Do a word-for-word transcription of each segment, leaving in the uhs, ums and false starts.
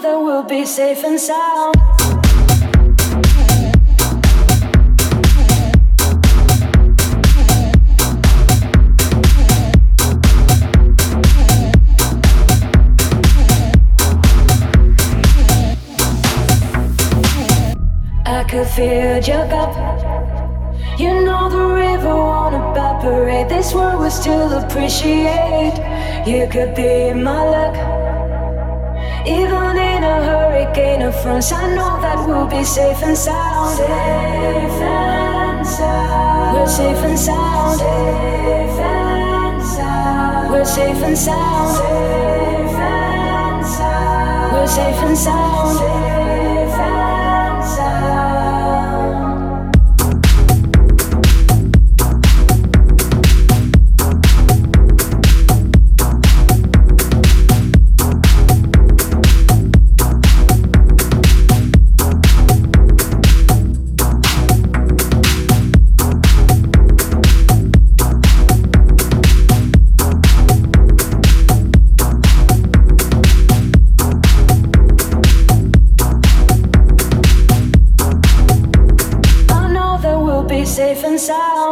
that we'll be safe and sound. I could feel your cup. You know the river won't evaporate. This world will still appreciate. You could be my luck. Even in a hurricane of fronts, I know that we'll be safe and sound. Safe and sound. We're safe and sound. Safe and sound. We're safe and sound. Safe and sound. We're safe and sound. Safe and sound. Safe and sound.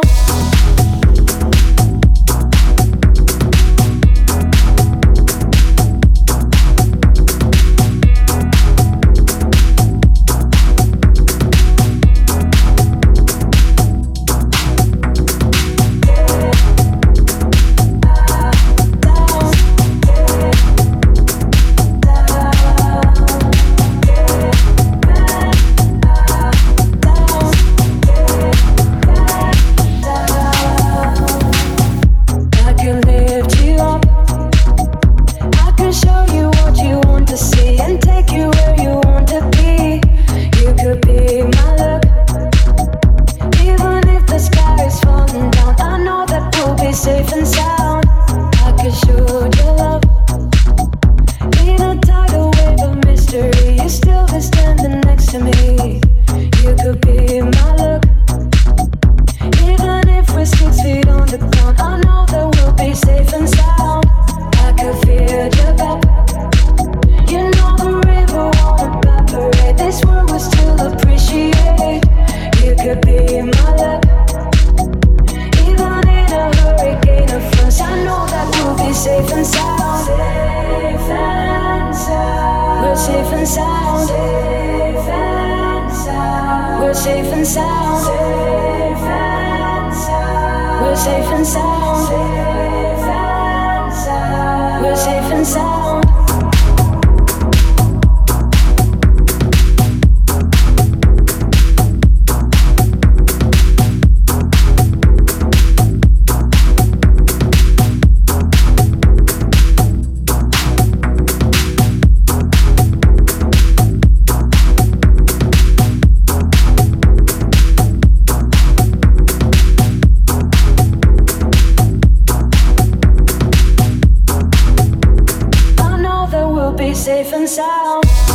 Safe and sound.